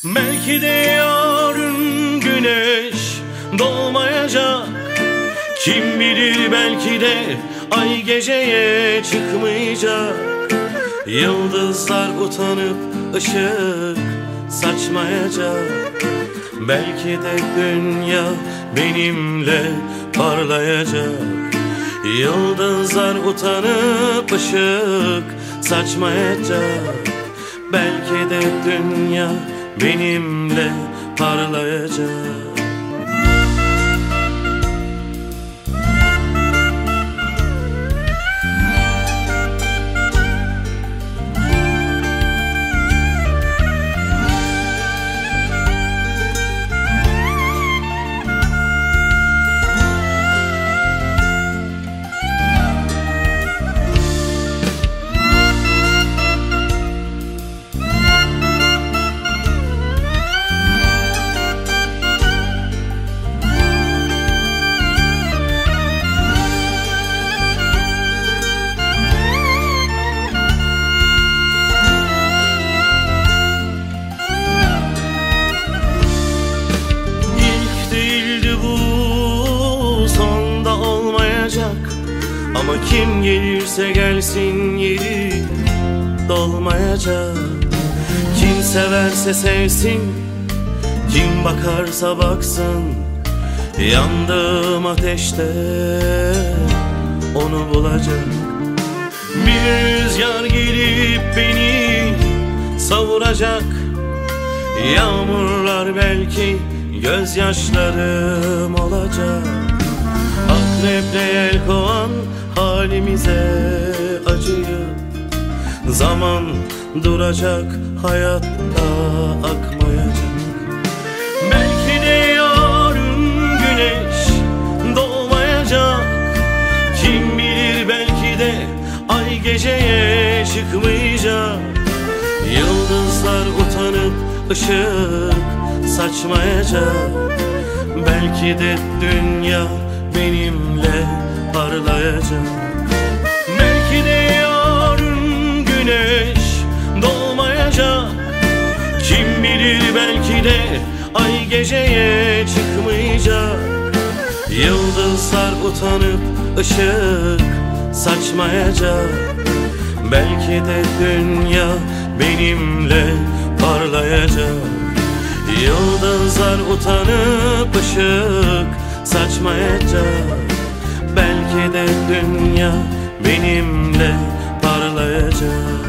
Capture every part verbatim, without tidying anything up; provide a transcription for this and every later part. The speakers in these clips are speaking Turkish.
Belki de yarın güneş doğmayacak. Kim bilir, belki de ay geceye çıkmayacak. Yıldızlar utanıp ışık saçmayacak. Belki de dünya benimle parlayacak. Yıldızlar utanıp ışık saçmayacak. Belki de dünya benimle parlayacak. Ama kim gelirse gelsin yeri dolmayacak. Kim severse sevsin, kim bakarsa baksın, yandığım ateşte onu bulacak. Bir rüzgar gelip beni savuracak. Yağmurlar belki gözyaşlarım olacak. Akreple el kovan halimize acıyıp zaman duracak, hayatta akmayacak. Belki de yarın güneş doğmayacak. Kim bilir, belki de ay geceye çıkmayacak. Yıldızlar utanıp ışık saçmayacak. Belki de dünya benimle parlayacak. Belki de yarın güneş doğmayacak. Kim bilir, belki de ay geceye çıkmayacak. Yıldızlar utanıp ışık saçmayacak. Belki de dünya benimle parlayacak. Yıldızlar utanıp ışık saçmayacak. Belki de dünya benimle parlayacak.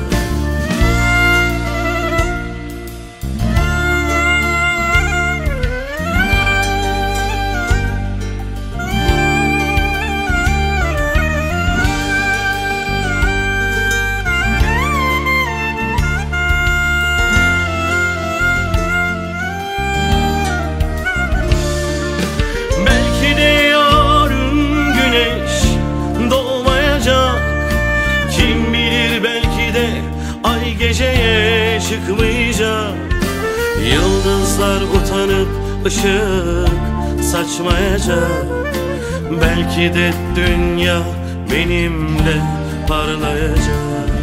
Geceye çıkmayacak. Yıldızlar utanıp ışık saçmayacak. Belki de dünya benimle parlayacak.